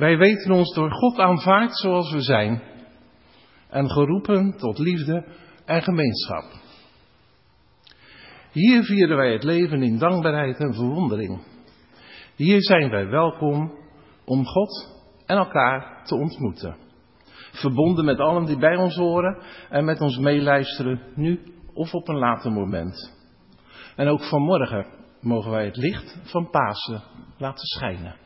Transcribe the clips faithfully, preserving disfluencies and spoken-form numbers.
Wij weten ons door God aanvaard zoals we zijn en geroepen tot liefde en gemeenschap. Hier vieren wij het leven in dankbaarheid en verwondering. Hier zijn wij welkom om God en elkaar te ontmoeten. Verbonden met allen die bij ons horen en met ons meeluisteren, nu of op een later moment. En ook vanmorgen mogen wij het licht van Pasen laten schijnen.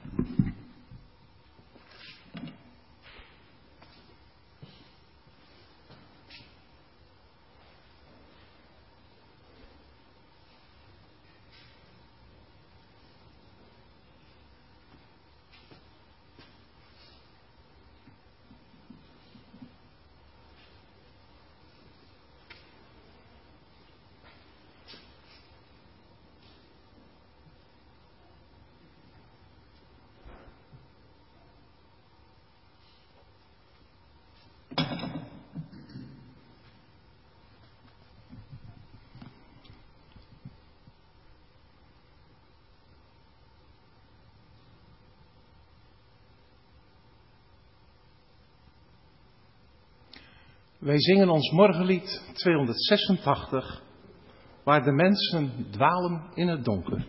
Wij zingen ons morgenlied tweehonderdzesentachtig, waar de mensen dwalen in het donker.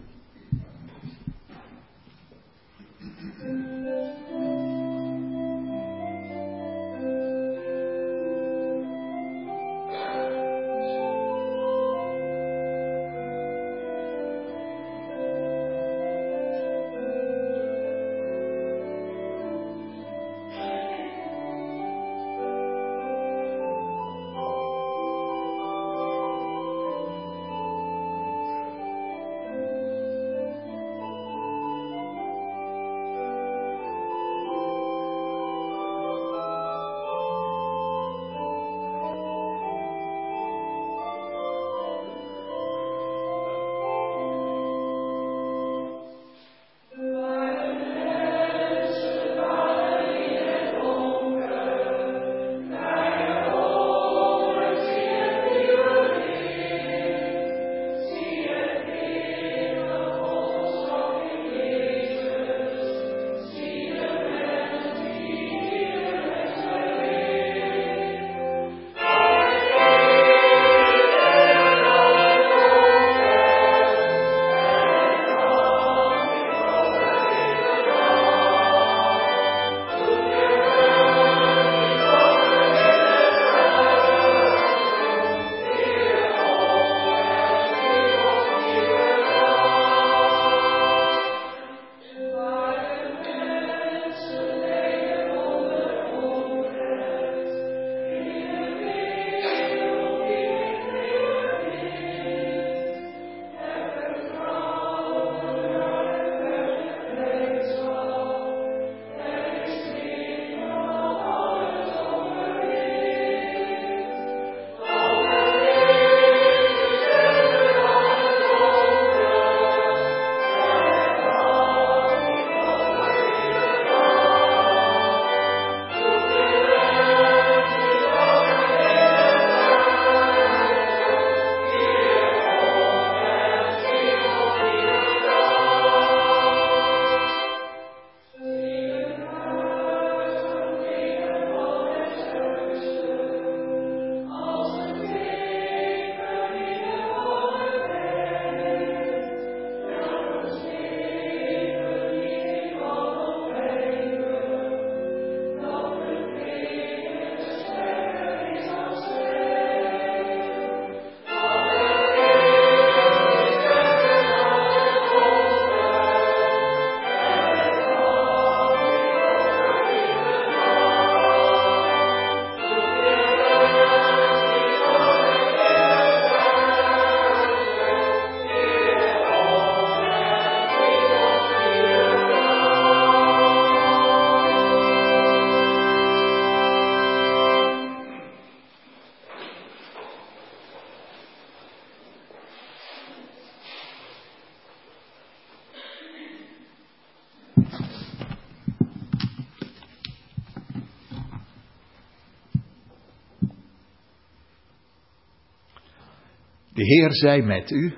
De Heer zij met u.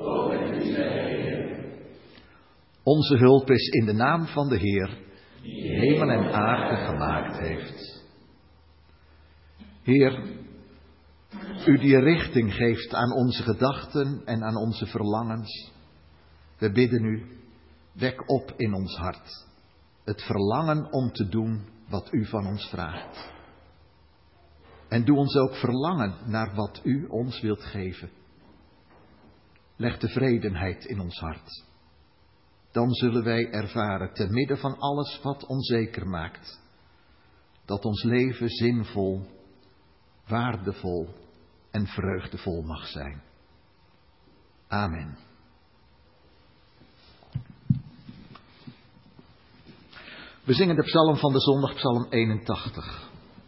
Onze hulp is in de naam van de Heer, hemel en aarde gemaakt heeft. Heer, u die richting geeft aan onze gedachten en aan onze verlangens, we bidden u, wek op in ons hart het verlangen om te doen wat u van ons vraagt. En doe ons ook verlangen naar wat u ons wilt geven. Leg tevredenheid in ons hart. Dan zullen wij ervaren, te midden van alles wat onzeker maakt, dat ons leven zinvol, waardevol en vreugdevol mag zijn. Amen. We zingen de psalm van de zondag, psalm eenentachtig.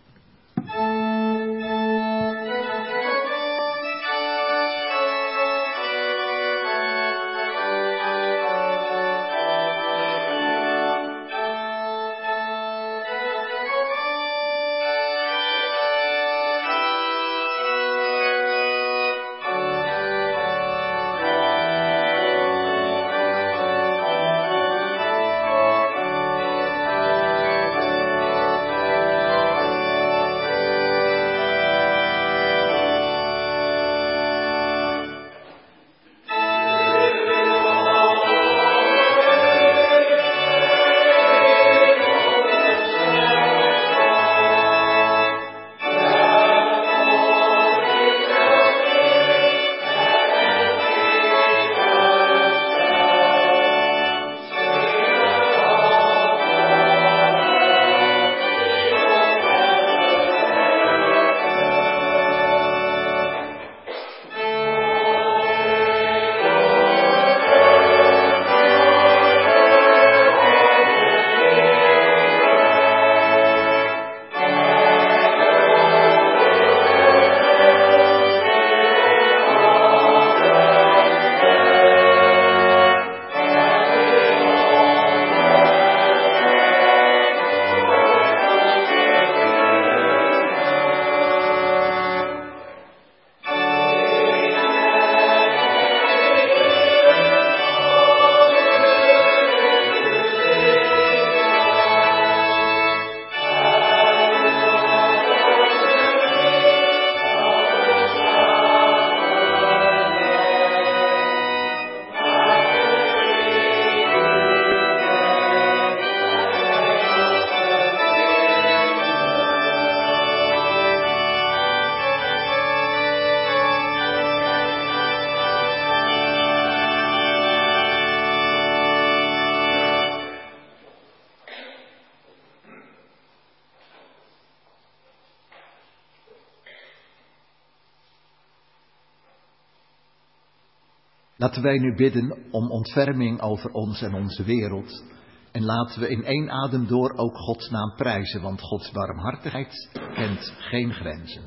Laten wij nu bidden om ontferming over ons en onze wereld. En laten we in één adem door ook Gods naam prijzen, want Gods barmhartigheid kent geen grenzen.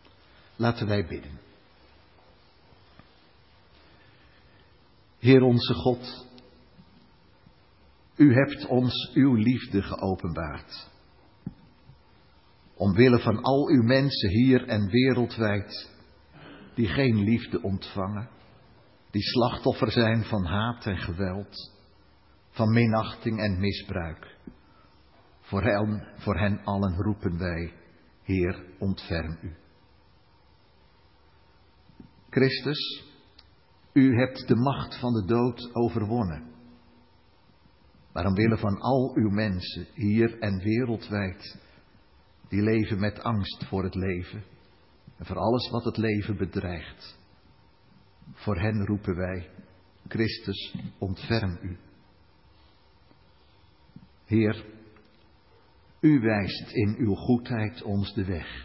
Laten wij bidden. Heer onze God, u hebt ons uw liefde geopenbaard. Omwille van al uw mensen hier en wereldwijd, die geen liefde ontvangen, die slachtoffer zijn van haat en geweld, van minachting en misbruik. Voor hen, voor hen allen roepen wij, Heer, ontferm u. Christus, u hebt de macht van de dood overwonnen. Maar omwille van al uw mensen, hier en wereldwijd, die leven met angst voor het leven en voor alles wat het leven bedreigt. Voor hen roepen wij, Christus, ontferm u. Heer, u wijst in uw goedheid ons de weg.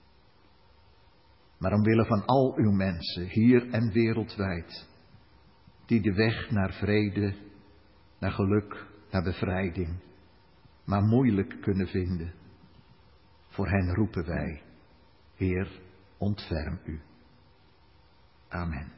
Maar omwille van al uw mensen, hier en wereldwijd, die de weg naar vrede, naar geluk, naar bevrijding, maar moeilijk kunnen vinden, voor hen roepen wij, Heer, ontferm u. Amen.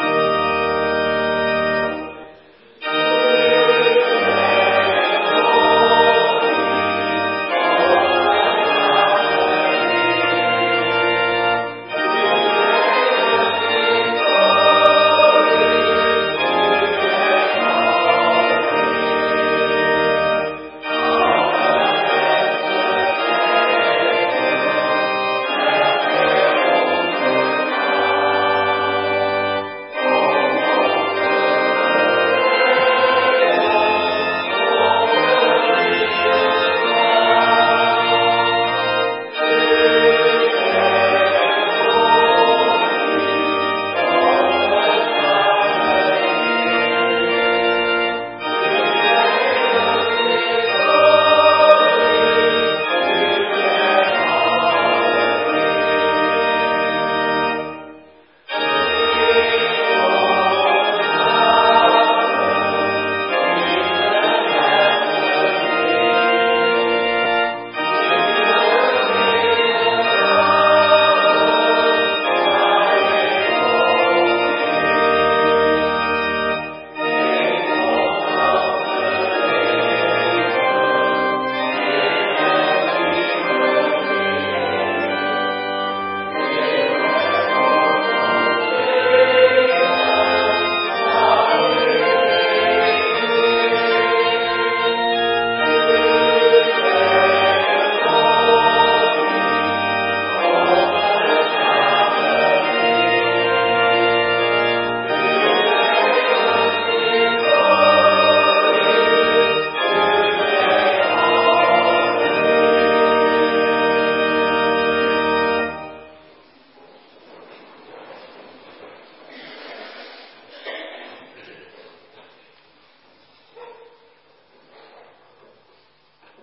Oh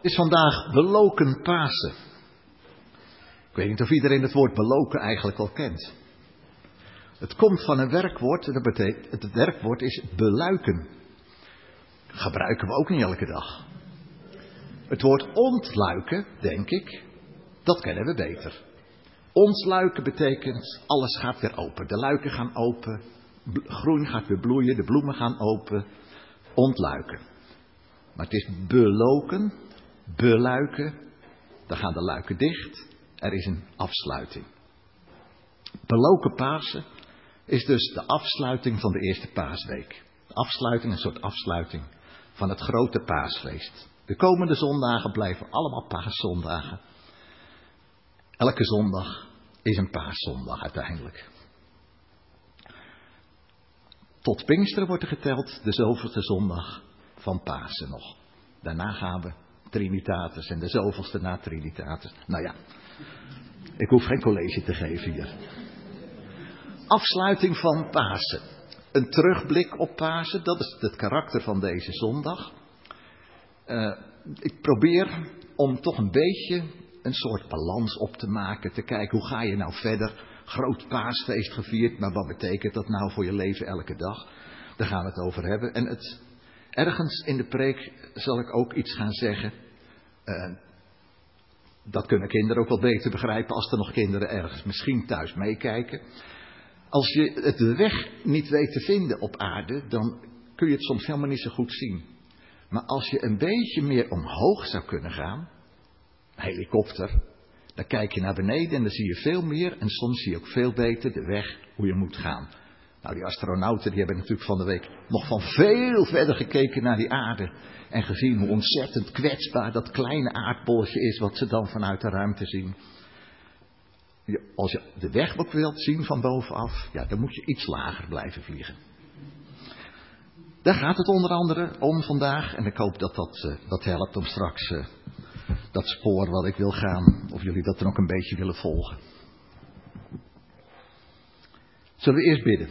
Het is vandaag beloken Pasen. Ik weet niet of iedereen het woord beloken eigenlijk wel kent. Het komt van een werkwoord, dat betekent, het werkwoord is beluiken. Dat gebruiken we ook niet elke dag. Het woord ontluiken, denk ik, dat kennen we beter. Ontluiken betekent, alles gaat weer open. De luiken gaan open, groen gaat weer bloeien, de bloemen gaan open. Ontluiken. Maar het is beloken, beluiken, dan gaan de luiken dicht, er is een afsluiting. Beloken Pasen is dus de afsluiting van de eerste paasweek. De afsluiting, een soort afsluiting van het grote paasfeest. De komende zondagen blijven allemaal paaszondagen. Elke zondag is een paaszondag uiteindelijk. Tot Pinksteren wordt er geteld, de zoveelste zondag van Pasen nog. Daarna gaan we Trinitatis en de zoveelste na Trinitatis. Nou ja, ik hoef geen college te geven hier. Afsluiting van Pasen. Een terugblik op Pasen, dat is het karakter van deze zondag. Uh, ik probeer om toch een beetje een soort balans op te maken. Te kijken, hoe ga je nou verder? Groot paasfeest gevierd, maar wat betekent dat nou voor je leven elke dag? Daar gaan we het over hebben. En het, ergens in de preek zal ik ook iets gaan zeggen. Uh, dat kunnen kinderen ook wel beter begrijpen als er nog kinderen ergens misschien thuis meekijken. Als je het de weg niet weet te vinden op aarde, dan kun je het soms helemaal niet zo goed zien. Maar als je een beetje meer omhoog zou kunnen gaan, een helikopter, dan kijk je naar beneden en dan zie je veel meer en soms zie je ook veel beter de weg hoe je moet gaan. Nou, die astronauten die hebben natuurlijk van de week nog van veel verder gekeken naar die aarde en gezien hoe ontzettend kwetsbaar dat kleine aardbolletje is wat ze dan vanuit de ruimte zien. Als je de weg ook wilt zien van bovenaf, ja, dan moet je iets lager blijven vliegen. Daar gaat het onder andere om vandaag. En ik hoop dat dat, uh, dat helpt om straks uh, dat spoor wat ik wil gaan, of jullie dat dan ook een beetje willen volgen. Zullen we eerst bidden?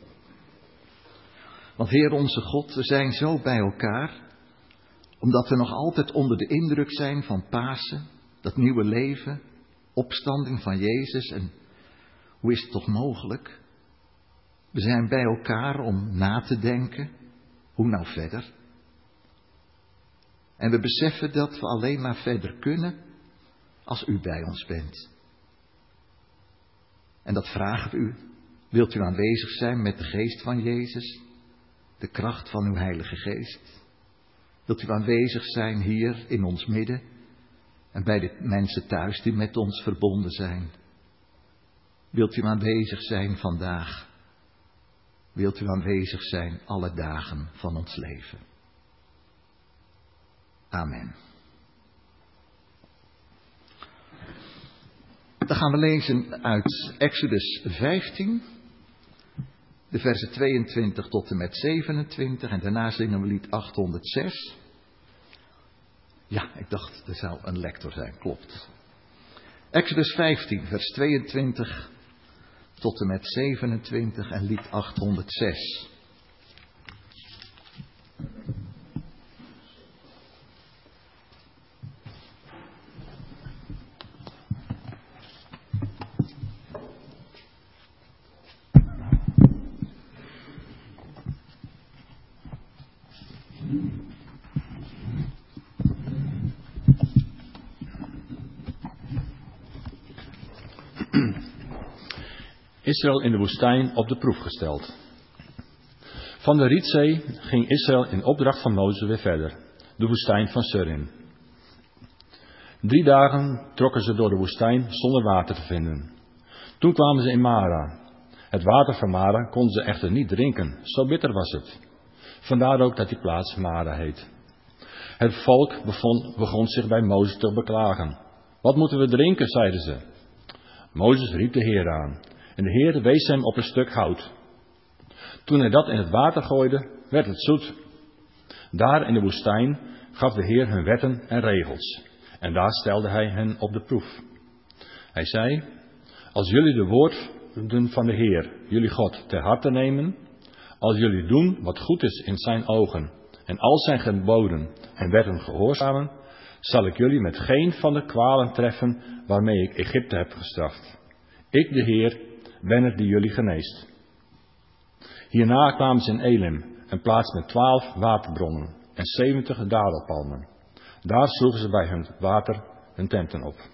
Want Heer onze God, we zijn zo bij elkaar, omdat we nog altijd onder de indruk zijn van Pasen, dat nieuwe leven, opstanding van Jezus. En hoe is het toch mogelijk? We zijn bij elkaar om na te denken, hoe nou verder? En we beseffen dat we alleen maar verder kunnen als u bij ons bent. En dat vragen we u. Wilt u aanwezig zijn met de geest van Jezus? De kracht van uw Heilige Geest? Wilt u aanwezig zijn hier in ons midden? En bij de mensen thuis die met ons verbonden zijn? Wilt u aanwezig zijn vandaag? Wilt u aanwezig zijn alle dagen van ons leven? Amen. Dan gaan we lezen uit Exodus vijftien, de versen tweeëntwintig tot en met zevenentwintig. En daarna zingen we lied achthonderdzes. Ja, ik dacht, er zou een lector zijn, klopt. Exodus vijftien, vers tweeëntwintig tot en met zevenentwintig en lied achthonderdzes. Israël in de woestijn op de proef gesteld. Van de Rietzee ging Israël in opdracht van Mozes weer verder, de woestijn van Sur in. Drie dagen trokken ze door de woestijn zonder water te vinden. Toen kwamen ze in Mara. Het water van Mara konden ze echter niet drinken, zo bitter was het. Vandaar ook dat die plaats Mara heet. Het volk begon, begon zich bij Mozes te beklagen. Wat moeten we drinken, zeiden ze. Mozes riep de Heer aan. En de Heer wees hem op een stuk hout. Toen hij dat in het water gooide, werd het zoet. Daar in de woestijn gaf de Heer hun wetten en regels. En daar stelde hij hen op de proef. Hij zei, als jullie de woorden van de Heer, jullie God, ter harte nemen, als jullie doen wat goed is in zijn ogen, en al zijn geboden en wetten gehoorzamen, zal ik jullie met geen van de kwalen treffen waarmee ik Egypte heb gestraft. Ik, de Heer, ben het die jullie geneest. Hierna kwamen ze in Elim, een plaats met twaalf waterbronnen en zeventig dadelpalmen. Daar sloegen ze bij hun water hun tenten op.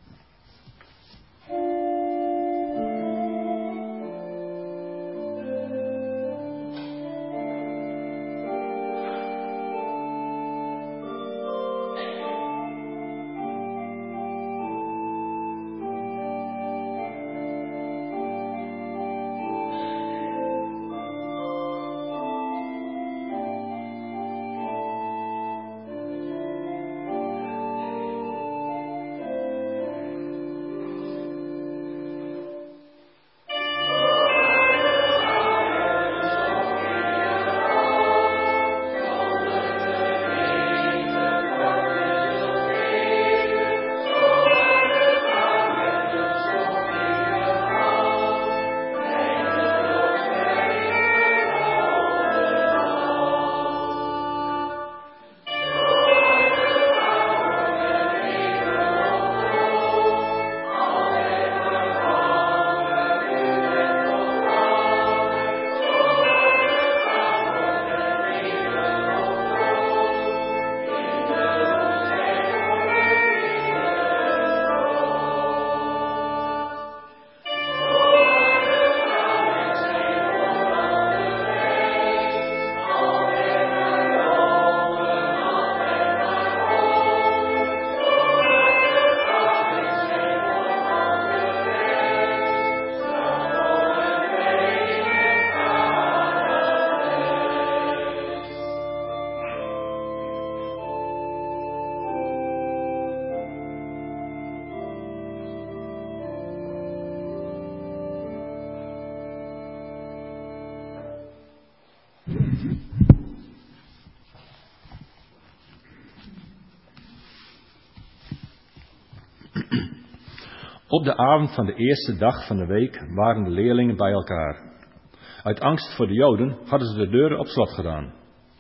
Op de avond van de eerste dag van de week waren de leerlingen bij elkaar. Uit angst voor de Joden hadden ze de deuren op slot gedaan.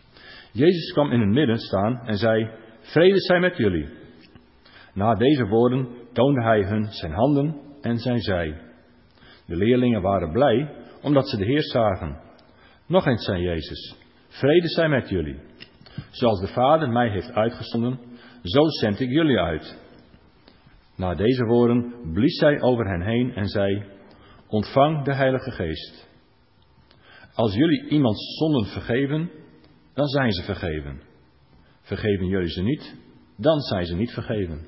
Jezus kwam in het midden staan en zei: "Vrede zij met jullie." Na deze woorden toonde hij hun zijn handen en zijn zij. De leerlingen waren blij omdat ze de Heer zagen. Nog eens zei Jezus: "Vrede zij met jullie. Zoals de Vader mij heeft uitgezonden, zo zend ik jullie uit." Na deze woorden blies hij over hen heen en zei: "Ontvang de Heilige Geest. Als jullie iemands zonden vergeven, dan zijn ze vergeven. Vergeven jullie ze niet, dan zijn ze niet vergeven."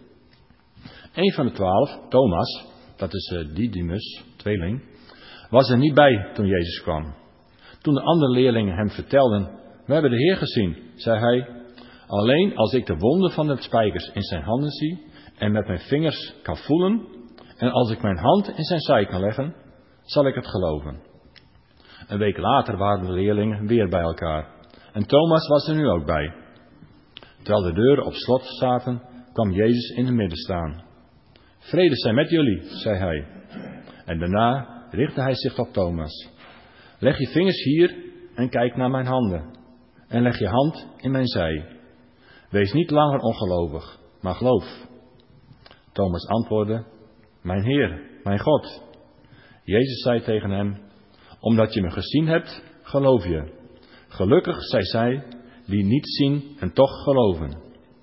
Een van de twaalf, Thomas, dat is uh, Didymus, tweeling, was er niet bij toen Jezus kwam. Toen de andere leerlingen hem vertelden: "We hebben de Heer gezien," zei hij: "Alleen als ik de wonden van de spijkers in zijn handen zie en met mijn vingers kan voelen, en als ik mijn hand in zijn zij kan leggen, zal ik het geloven." Een week later waren de leerlingen weer bij elkaar. En Thomas was er nu ook bij. Terwijl de deuren op slot zaten, kwam Jezus in het midden staan. "Vrede zij met jullie," zei hij. En daarna richtte hij zich tot Thomas. "Leg je vingers hier en kijk naar mijn handen. En leg je hand in mijn zij. Wees niet langer ongelovig, maar geloof." Thomas antwoordde: "Mijn Heer, mijn God." Jezus zei tegen hem: "Omdat je me gezien hebt, geloof je. Gelukkig zijn zij die niet zien en toch geloven."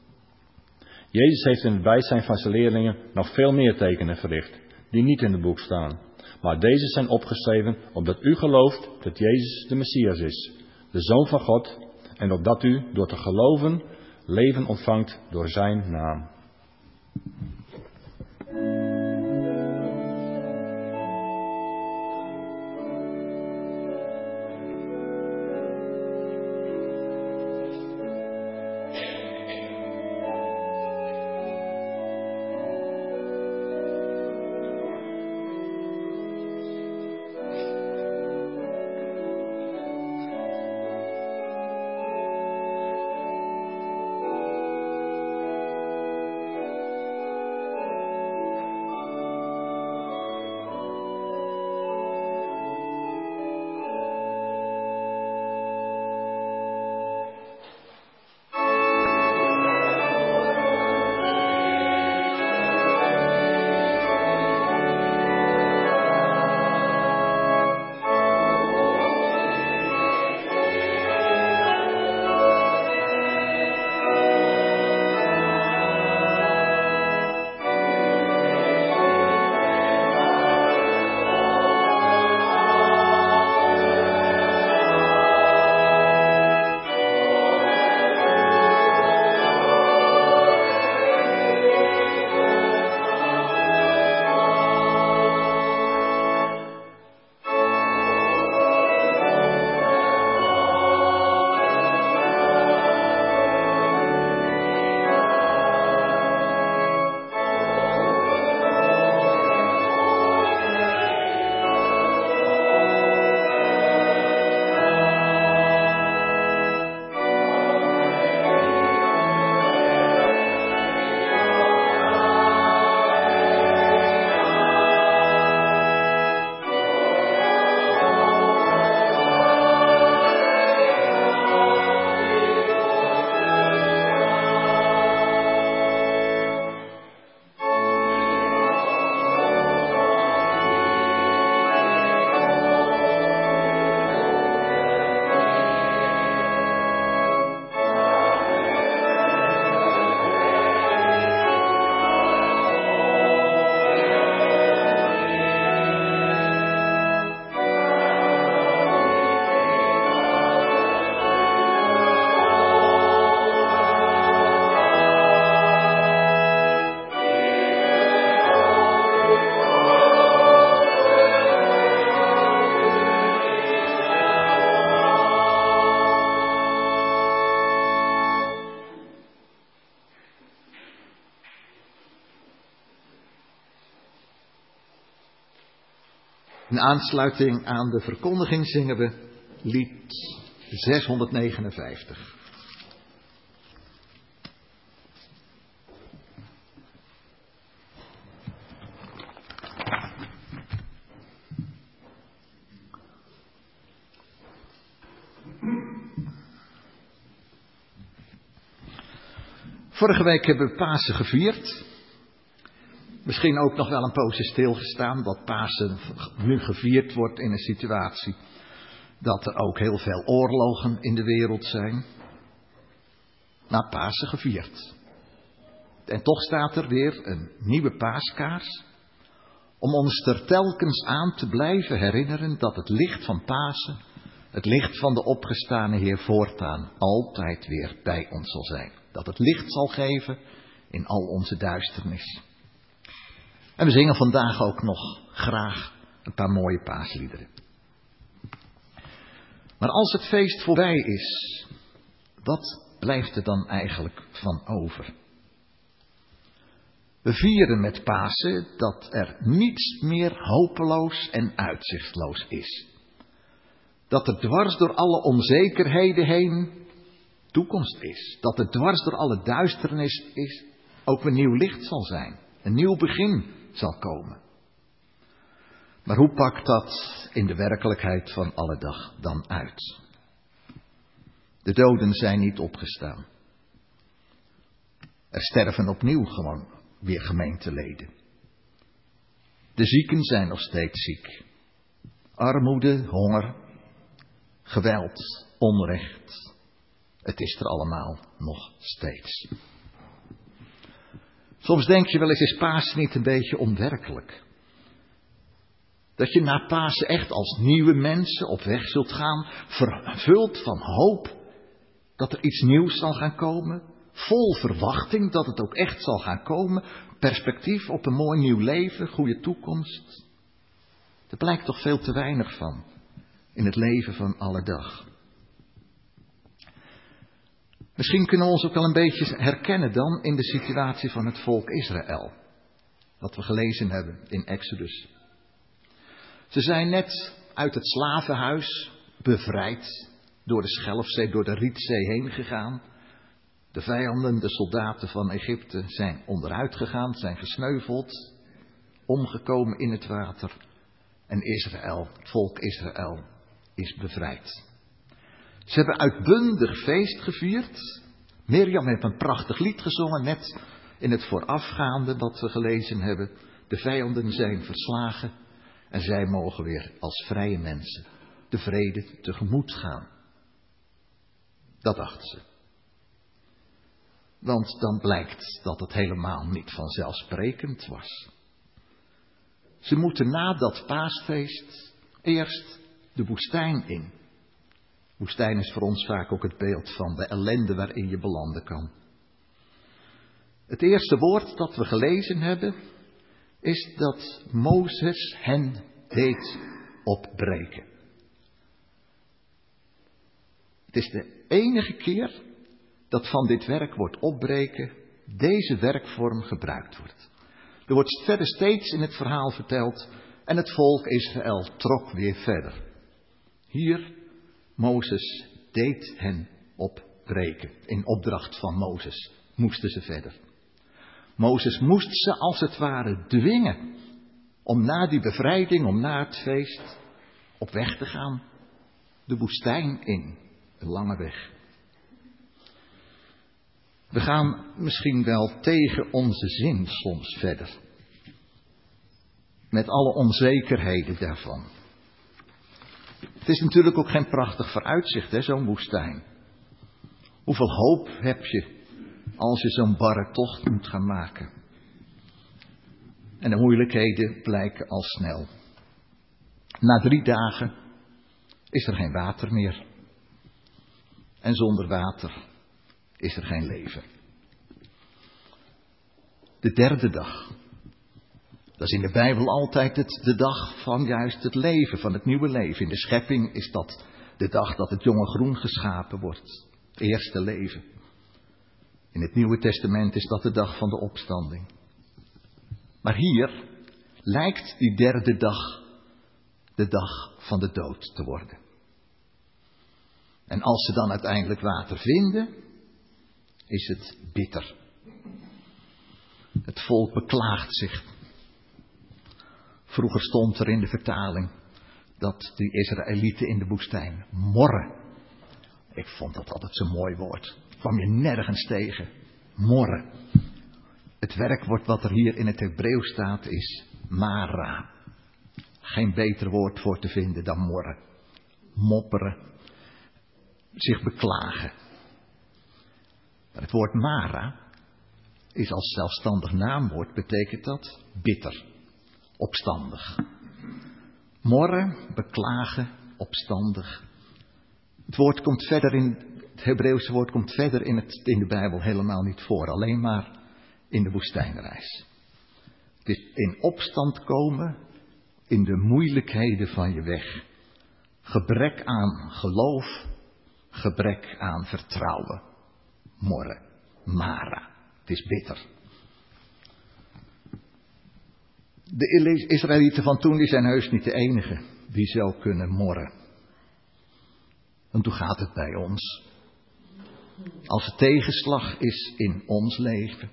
Jezus heeft in het bijzijn van zijn leerlingen nog veel meer tekenen verricht, die niet in het boek staan. Maar deze zijn opgeschreven opdat u gelooft dat Jezus de Messias is, de Zoon van God, en opdat u door te geloven leven ontvangt door zijn naam. In aansluiting aan de verkondiging zingen we lied zeshonderdnegenenvijftig. Vorige week hebben we Pasen gevierd. Misschien ook nog wel een poosje stilgestaan dat Pasen nu gevierd wordt in een situatie dat er ook heel veel oorlogen in de wereld zijn. Na Pasen gevierd. En toch staat er weer een nieuwe paaskaars om ons er telkens aan te blijven herinneren dat het licht van Pasen, het licht van de opgestane Heer voortaan altijd weer bij ons zal zijn. Dat het licht zal geven in al onze duisternis. En we zingen vandaag ook nog graag een paar mooie paasliederen. Maar als het feest voorbij is, wat blijft er dan eigenlijk van over? We vieren met Pasen dat er niets meer hopeloos en uitzichtloos is. Dat er dwars door alle onzekerheden heen toekomst is. Dat er dwars door alle duisternis is, ook een nieuw licht zal zijn. Een nieuw begin zal komen. Maar hoe pakt dat in de werkelijkheid van alle dag dan uit? De doden zijn niet opgestaan. Er sterven opnieuw gewoon weer gemeenteleden. De zieken zijn nog steeds ziek. Armoede, honger, geweld, onrecht. Het is er allemaal nog steeds. Soms denk je wel eens, is Pasen niet een beetje onwerkelijk? Dat je na Pasen echt als nieuwe mensen op weg zult gaan, vervuld van hoop dat er iets nieuws zal gaan komen, vol verwachting dat het ook echt zal gaan komen, perspectief op een mooi nieuw leven, goede toekomst. Er blijkt toch veel te weinig van in het leven van alle dag. Misschien kunnen we ons ook wel een beetje herkennen dan in de situatie van het volk Israël. Wat we gelezen hebben in Exodus. Ze zijn net uit het slavenhuis bevrijd, door de Schelfzee, door de Rietzee heen gegaan. De vijanden, de soldaten van Egypte zijn onderuit gegaan, zijn gesneuveld, omgekomen in het water. En Israël, het volk Israël, is bevrijd. Ze hebben uitbundig feest gevierd. Mirjam heeft een prachtig lied gezongen, net in het voorafgaande wat we gelezen hebben. De vijanden zijn verslagen en zij mogen weer als vrije mensen de vrede tegemoet gaan. Dat dachten ze. Want dan blijkt dat het helemaal niet vanzelfsprekend was. Ze moeten na dat paasfeest eerst de woestijn in. Woestijn is voor ons vaak ook het beeld van de ellende waarin je belanden kan. Het eerste woord dat we gelezen hebben is dat Mozes hen deed opbreken. Het is de enige keer dat van dit werk wordt opbreken deze werkvorm gebruikt wordt. Er wordt verder steeds in het verhaal verteld en het volk Israël trok weer verder. Hier, Mozes deed hen opbreken. In opdracht van Mozes moesten ze verder. Mozes moest ze als het ware dwingen om na die bevrijding, om na het feest op weg te gaan. De woestijn in, een lange weg. We gaan misschien wel tegen onze zin soms verder. Met alle onzekerheden daarvan. Het is natuurlijk ook geen prachtig vooruitzicht, hè, zo'n woestijn. Hoeveel hoop heb je als je zo'n barre tocht moet gaan maken? En de moeilijkheden blijken al snel. Na drie dagen is er geen water meer. En zonder water is er geen leven. De derde dag. Dat is in de Bijbel altijd het, de dag van juist het leven, van het nieuwe leven. In de schepping is dat de dag dat het jonge groen geschapen wordt. Het eerste leven. In het Nieuwe Testament is dat de dag van de opstanding. Maar hier lijkt die derde dag de dag van de dood te worden. En als ze dan uiteindelijk water vinden, is het bitter. Het volk beklaagt zich. Vroeger stond er in de vertaling dat die Israëlieten in de woestijn morren. Ik vond dat altijd zo'n mooi woord. Kwam je nergens tegen. Morren. Het werkwoord wat er hier in het Hebreeuws staat is mara. Geen beter woord voor te vinden dan morren. Mopperen. Zich beklagen. Maar het woord mara is als zelfstandig naamwoord, betekent dat bitter. Opstandig. Morren, beklagen, opstandig. Het woord komt verder in, het Hebreeuwse woord komt verder in, het, in de Bijbel helemaal niet voor. Alleen maar in de woestijnreis. Het is in opstand komen in de moeilijkheden van je weg. Gebrek aan geloof, gebrek aan vertrouwen. Morren, mara. Het is bitter. De Israëlieten van toen die zijn heus niet de enige die zo kunnen morren. Want hoe gaat het bij ons? Als er tegenslag is in ons leven.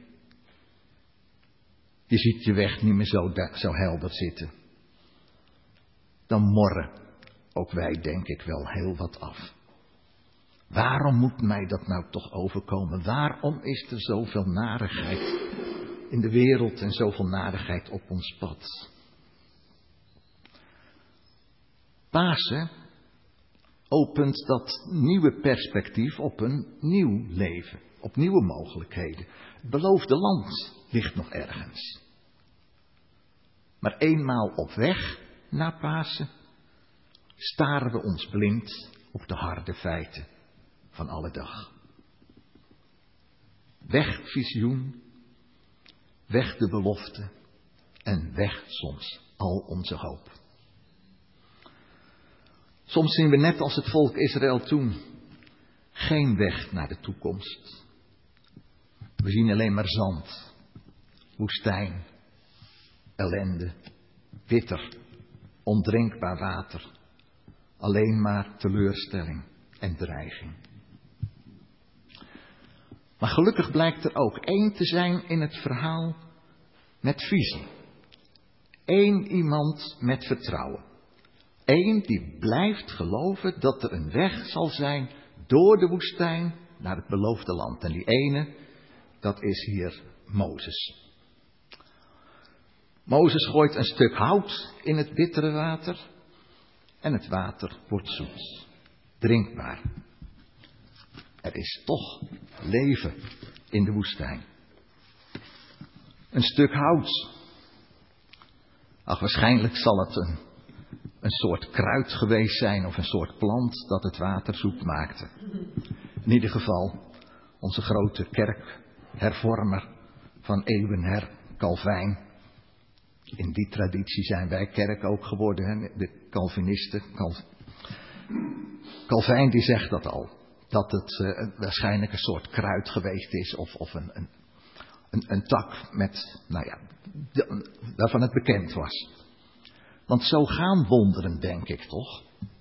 Je ziet je weg niet meer zo, zo helder zitten. Dan morren ook wij denk ik wel heel wat af. Waarom moet mij dat nou toch overkomen? Waarom is er zoveel narigheid in de wereld en zoveel narigheid op ons pad? Pasen opent dat nieuwe perspectief op een nieuw leven, op nieuwe mogelijkheden. Het beloofde land ligt nog ergens. Maar eenmaal op weg naar Pasen staren we ons blind op de harde feiten van alle dag. Weg visioen, weg de belofte en weg soms al onze hoop. Soms zien we net als het volk Israël toen geen weg naar de toekomst. We zien alleen maar zand, woestijn, ellende, bitter, ondrinkbaar water. Alleen maar teleurstelling en dreiging. Maar gelukkig blijkt er ook één te zijn in het verhaal met visie. Eén iemand met vertrouwen. Eén die blijft geloven dat er een weg zal zijn door de woestijn naar het beloofde land. En die ene, dat is hier Mozes. Mozes gooit een stuk hout in het bittere water en het water wordt zoet, drinkbaar. Er is toch leven in de woestijn. Een stuk hout. Ach, waarschijnlijk zal het een, een soort kruid geweest zijn of een soort plant dat het water zoet maakte. In ieder geval, onze grote kerkhervormer van eeuwenher, Calvijn. In die traditie zijn wij kerk ook geworden, hè? De Calvinisten. Cal... Calvijn die zegt dat al. Dat het uh, waarschijnlijk een soort kruid geweest is of, of een, een, een, een tak met, nou ja, de, waarvan het bekend was. Want zo gaan wonderen, denk ik toch?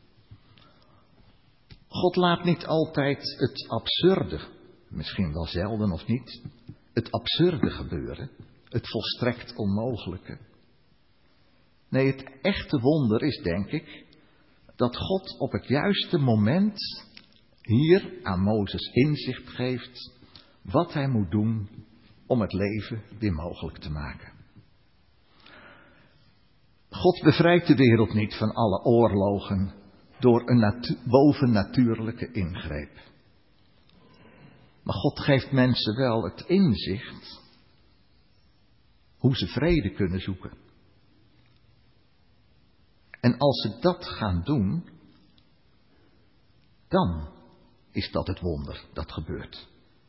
God laat niet altijd het absurde, misschien wel zelden of niet, het absurde gebeuren, het volstrekt onmogelijke. Nee, het echte wonder is, denk ik, dat God op het juiste moment hier aan Mozes inzicht geeft wat hij moet doen om het leven weer mogelijk te maken. God bevrijdt de wereld niet van alle oorlogen door een natu- bovennatuurlijke ingreep. Maar God geeft mensen wel het inzicht hoe ze vrede kunnen zoeken. En als ze dat gaan doen, dan is dat het wonder dat gebeurt.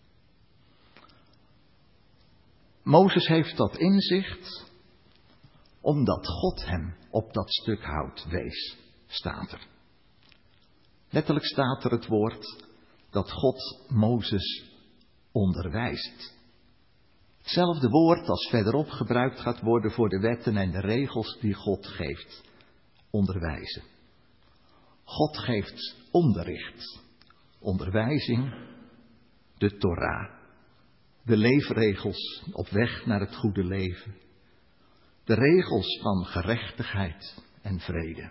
Mozes heeft dat inzicht omdat God hem op dat stuk hout wees, staat er. Letterlijk staat er het woord dat God Mozes onderwijst. Hetzelfde woord als verderop gebruikt gaat worden voor de wetten en de regels die God geeft onderwijzen. God geeft onderricht, onderwijzing, de Torah, de leefregels op weg naar het goede leven, de regels van gerechtigheid en vrede.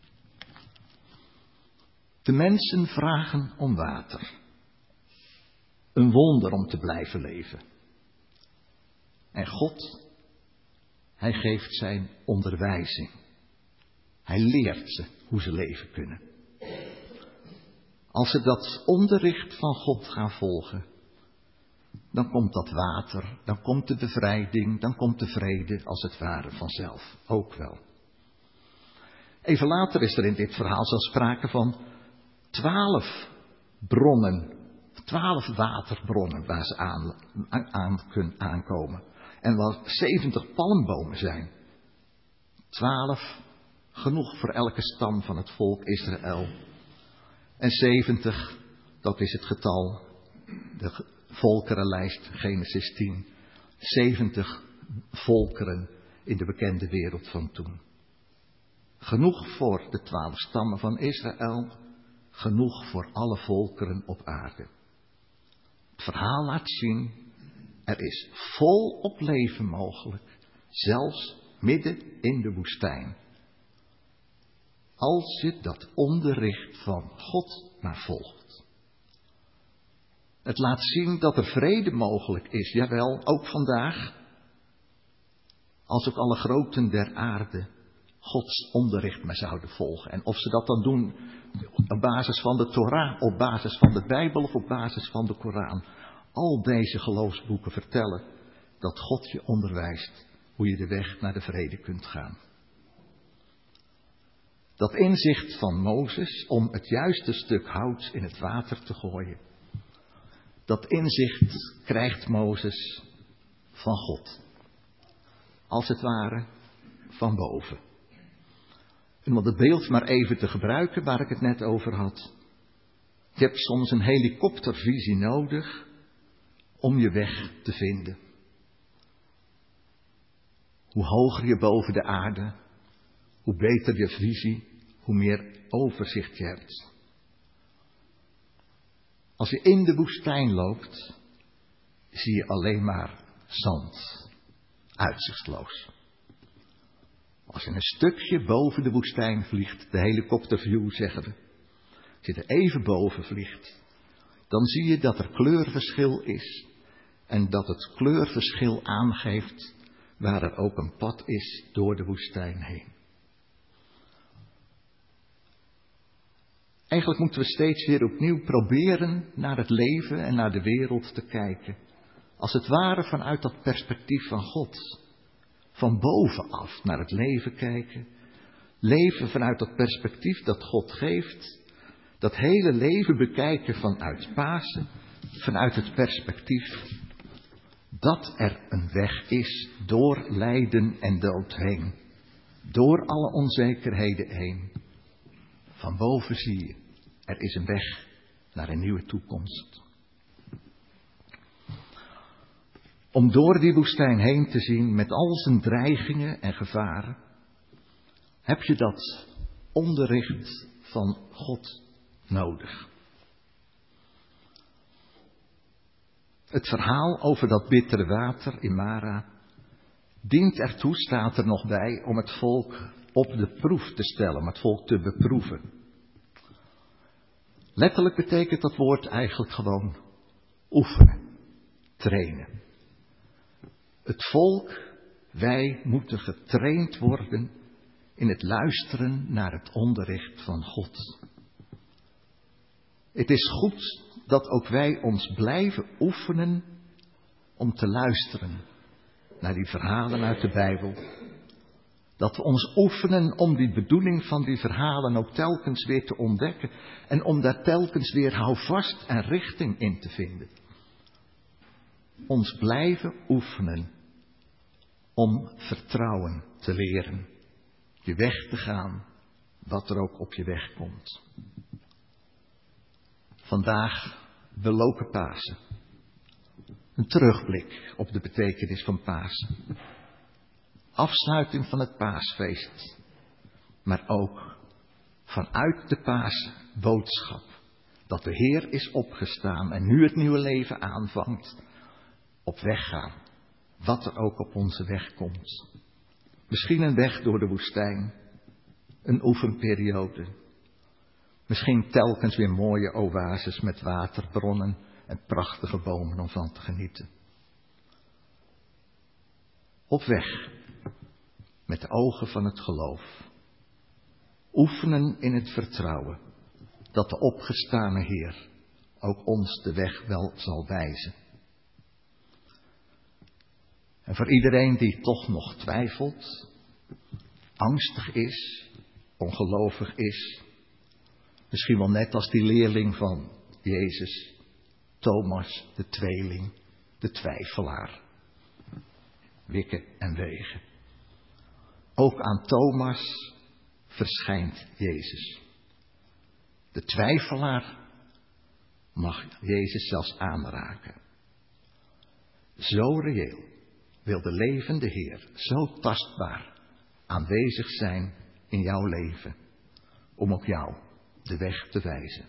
De mensen vragen om water, een wonder om te blijven leven. En God, hij geeft zijn onderwijzing. Hij leert ze hoe ze leven kunnen. Als ze dat onderricht van God gaan volgen, dan komt dat water, dan komt de bevrijding, dan komt de vrede als het ware vanzelf ook wel. Even later is er in dit verhaal zelfs sprake van twaalf bronnen, twaalf waterbronnen waar ze aan, aan kunnen aankomen. En waar zeventig palmbomen zijn. Twaalf, genoeg voor elke stam van het volk Israël. En zeventig, dat is het getal, de volkerenlijst, Genesis tien. zeventig volkeren in de bekende wereld van toen. Genoeg voor de twaalf stammen van Israël, genoeg voor alle volkeren op aarde. Het verhaal laat zien, er is volop leven mogelijk, zelfs midden in de woestijn. Als je dat onderricht van God maar volgt. Het laat zien dat er vrede mogelijk is, jawel, ook vandaag. Als ook alle groten der aarde Gods onderricht maar zouden volgen. En of ze dat dan doen op basis van de Torah, op basis van de Bijbel of op basis van de Koran. Al deze geloofsboeken vertellen dat God je onderwijst hoe je de weg naar de vrede kunt gaan. Dat inzicht van Mozes om het juiste stuk hout in het water te gooien. Dat inzicht krijgt Mozes van God. Als het ware van boven. En om het beeld maar even te gebruiken waar ik het net over had. Je hebt soms een helikoptervisie nodig om je weg te vinden. Hoe hoger je boven de aarde, hoe beter je visie, hoe meer overzicht je hebt. Als je in de woestijn loopt, zie je alleen maar zand, uitzichtloos. Als je een stukje boven de woestijn vliegt, de helikopterview zeggen we, als je er even boven vliegt, dan zie je dat er kleurverschil is en dat het kleurverschil aangeeft waar er ook een pad is door de woestijn heen. Eigenlijk moeten we steeds weer opnieuw proberen naar het leven en naar de wereld te kijken. Als het ware vanuit dat perspectief van God. Van bovenaf naar het leven kijken. Leven vanuit dat perspectief dat God geeft. Dat hele leven bekijken vanuit Pasen. Vanuit het perspectief dat er een weg is door lijden en dood heen. Door alle onzekerheden heen. Van boven zie je, er is een weg naar een nieuwe toekomst. Om door die woestijn heen te zien met al zijn dreigingen en gevaren, heb je dat onderricht van God nodig. Het verhaal over dat bittere water in Mara dient ertoe, staat er nog bij, om het volk op de proef te stellen, om het volk te beproeven. Letterlijk betekent dat woord eigenlijk gewoon oefenen, trainen. Het volk, wij moeten getraind worden in het luisteren naar het onderricht van God. Het is goed dat ook wij ons blijven oefenen om te luisteren naar die verhalen uit de Bijbel. Dat we ons oefenen om die bedoeling van die verhalen ook telkens weer te ontdekken. En om daar telkens weer houvast en richting in te vinden. Ons blijven oefenen om vertrouwen te leren. Je weg te gaan, wat er ook op je weg komt. Vandaag belopen Pasen. Een terugblik op de betekenis van Pasen. Afsluiting van het paasfeest. maar ook vanuit de paasboodschap. Dat de Heer is opgestaan en nu het nieuwe leven aanvangt. Op weg gaan. Wat er ook op onze weg komt. Misschien een weg door de woestijn. Een oefenperiode. Misschien telkens weer mooie oases met waterbronnen en prachtige bomen om van te genieten. Op weg. Met de ogen van het geloof. Oefenen in het vertrouwen. Dat de opgestane Heer ook ons de weg wel zal wijzen. En voor iedereen die toch nog twijfelt, angstig is, ongelovig is, misschien wel net als die leerling van Jezus, Thomas, de tweeling, de twijfelaar, wikken en wegen. Ook aan Thomas verschijnt Jezus. De twijfelaar mag Jezus zelfs aanraken. Zo reëel wil de levende Heer, zo tastbaar aanwezig zijn in jouw leven, om op jou de weg te wijzen.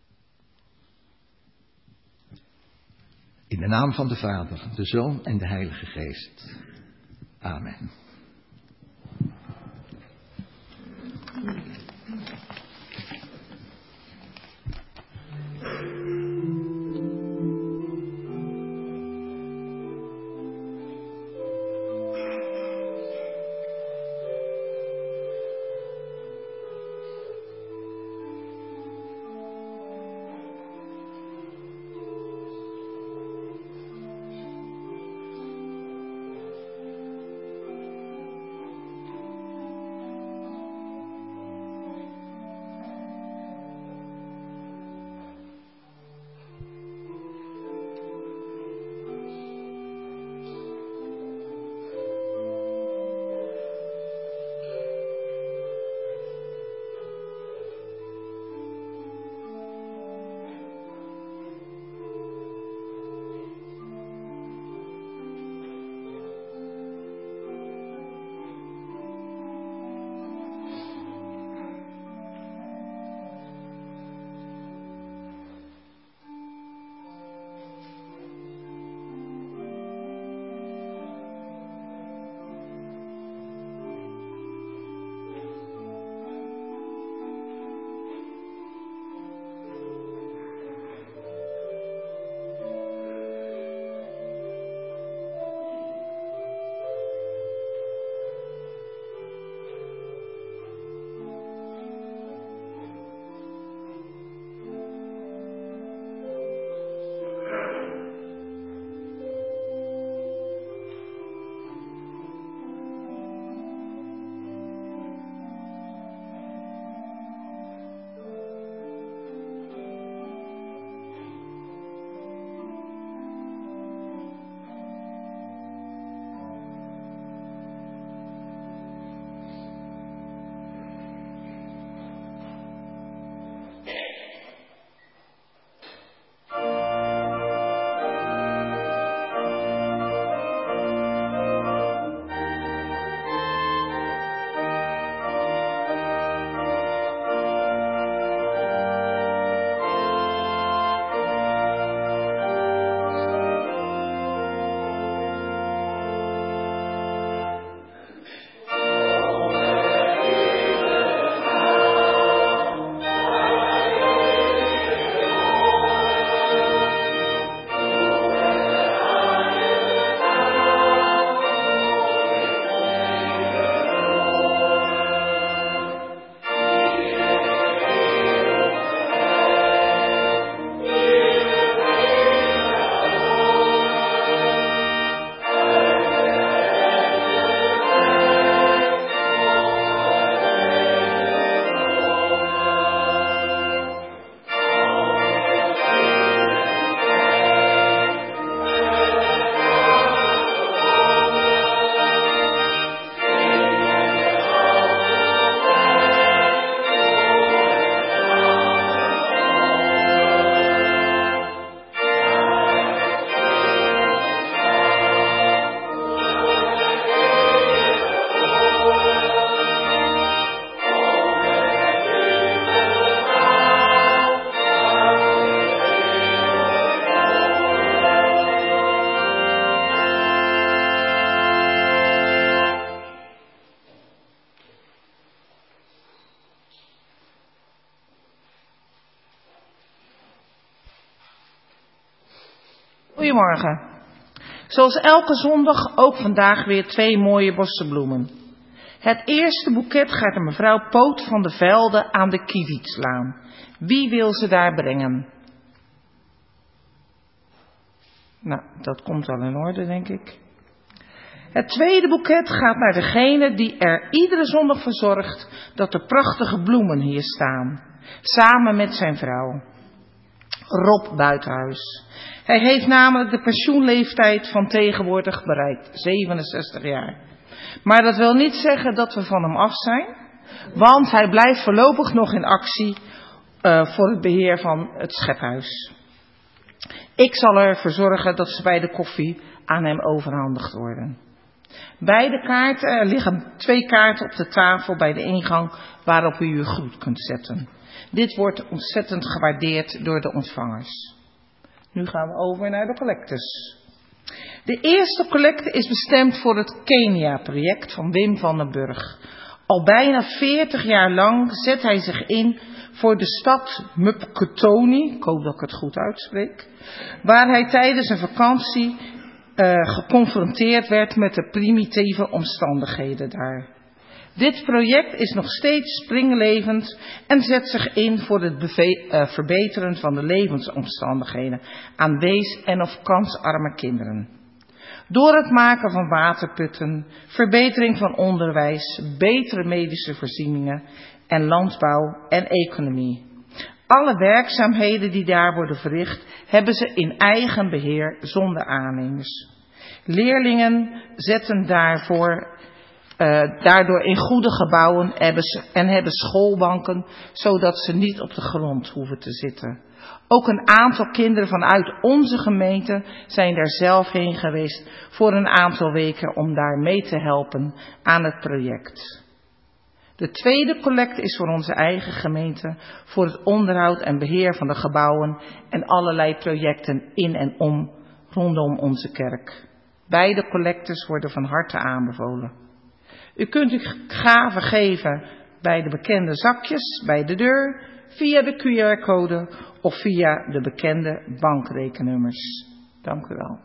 In de naam van de Vader, de Zoon en de Heilige Geest. Amen. Goedemorgen. Zoals elke zondag ook vandaag weer twee mooie bossen bloemen. Het eerste boeket gaat aan mevrouw Poot van de Velde aan de Kiewietslaan. Wie wil ze daar brengen? Nou, dat komt wel in orde, denk ik. Het tweede boeket gaat naar degene die er iedere zondag voor zorgt dat er prachtige bloemen hier staan. Samen met zijn vrouw, Rob Buitenhuis. Hij heeft namelijk de pensioenleeftijd van tegenwoordig bereikt, zevenenzestig jaar. Maar dat wil niet zeggen dat we van hem af zijn, want hij blijft voorlopig nog in actie uh, voor het beheer van het schephuis. Ik zal ervoor zorgen dat ze bij de koffie aan hem overhandigd worden. Beide kaarten, er liggen twee kaarten op de tafel bij de ingang waarop u uw groet kunt zetten. Dit wordt ontzettend gewaardeerd door de ontvangers. Nu gaan we over naar de collectes. De eerste collecte is bestemd voor het Kenia-project van Wim van den Burg. Al bijna veertig jaar lang zet hij zich in voor de stad Mupketoni, ik hoop dat ik het goed uitspreek, waar hij tijdens een vakantie uh, geconfronteerd werd met de primitieve omstandigheden daar. Dit project is nog steeds springlevend en zet zich in voor het beve- uh, verbeteren van de levensomstandigheden aan wees- en of kansarme kinderen. Door het maken van waterputten, verbetering van onderwijs, betere medische voorzieningen en landbouw en economie. Alle werkzaamheden die daar worden verricht, hebben ze in eigen beheer zonder aannemers. Leerlingen zetten daarvoor, uh, daardoor in goede gebouwen hebben ze, en hebben schoolbanken, zodat ze niet op de grond hoeven te zitten. Ook een aantal kinderen vanuit onze gemeente zijn daar zelf heen geweest voor een aantal weken om daar mee te helpen aan het project. De tweede collecte is voor onze eigen gemeente voor het onderhoud en beheer van de gebouwen en allerlei projecten in en om rondom onze kerk. Beide collectes worden van harte aanbevolen. U kunt uw gaven geven bij de bekende zakjes bij de deur, via de Q R-code of via de bekende bankrekennummers. Dank u wel.